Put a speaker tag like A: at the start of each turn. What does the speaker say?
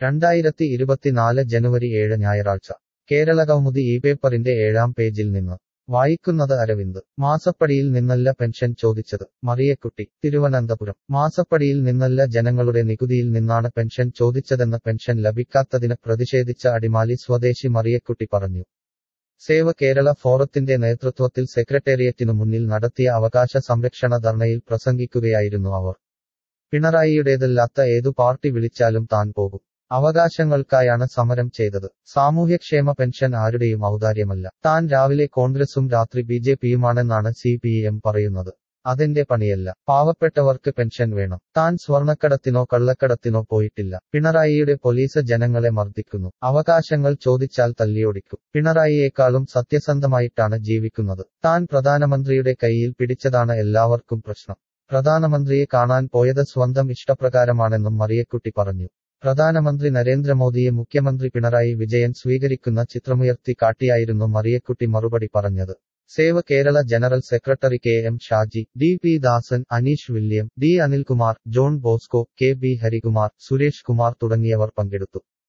A: 2024 ജനുവരി 7 ഞായറാഴ്ച കേരളകൗമുദി ഈ പേപ്പറിന്റെ 7-ാം പേജിൽ നിന്ന് വായിക്കുന്നത് അരവിന്ദ്. മാസപ്പടിയിൽ നിന്നല്ല പെൻഷൻ ചോദിച്ചത്. മറിയക്കുട്ടി, തിരുവനന്തപുരം. മാസപ്പടിയിൽ നിന്നല്ല ജനങ്ങളുടെ നികുതിയിൽ നിന്നാണ് പെൻഷൻ ചോദിച്ചതെന്ന് പെൻഷൻ ലഭിക്കാത്തതിന് പ്രതിഷേധിച്ച അടിമാലി സ്വദേശി മറിയക്കുട്ടി പറഞ്ഞു. സേവ് കേരള ഫോറത്തിന്റെ നേതൃത്വത്തിൽ സെക്രട്ടേറിയറ്റിനു മുന്നിൽ നടത്തിയ അവകാശ സംരക്ഷണ ധർണയിൽ പ്രസംഗിക്കുകയായിരുന്നു അവർ. പിണറായിയുടേതല്ലാത്ത ഏതു പാർട്ടി വിളിച്ചാലും താൻ പോകും. അവകാശങ്ങൾക്കായാണ് സമരം ചെയ്തത്. സാമൂഹ്യക്ഷേമ പെൻഷൻ ആരുടെയും ഔദാര്യമല്ല. താൻ രാവിലെ കോൺഗ്രസും രാത്രി ബിജെപിയുമാണെന്നാണ് CPM പറയുന്നത്. അതെന്റെ പണിയല്ല. പാവപ്പെട്ടവർക്ക് പെൻഷൻ വേണം. താൻ സ്വർണക്കടത്തിനോ കള്ളക്കടത്തിനോ പോയിട്ടില്ല. പിണറായിയുടെ പോലീസ് ജനങ്ങളെ മർദ്ദിക്കുന്നു. അവകാശങ്ങൾ ചോദിച്ചാൽ തല്ലിയോടിക്കും. പിണറായിയേക്കാളും സത്യസന്ധമായിട്ടാണ് ജീവിക്കുന്നത്. താൻ പ്രധാനമന്ത്രിയുടെ കൈയിൽ പിടിച്ചതാണ് എല്ലാവർക്കും പ്രശ്നം. പ്രധാനമന്ത്രിയെ കാണാൻ പോയത് സ്വന്തം ഇഷ്ടപ്രകാരമാണെന്നും മറിയക്കുട്ടി പറഞ്ഞു. പ്രധാനമന്ത്രി നരേന്ദ്രമോദിയെ മുഖ്യമന്ത്രി പിണറായി വിജയൻ സ്വീകരിക്കുന്ന ചിത്രമുയർത്തി കാട്ടിയായിരുന്നു മറിയക്കുട്ടി മറുപടി പറഞ്ഞത്. Save Kerala general secretary KM Shaji, DP Dasan, Aneesh William, D Anilkumar, John Bosco, KB Harikumar, Suresh Kumar തുടങ്ങിയവർ പങ്കെടുത്തു.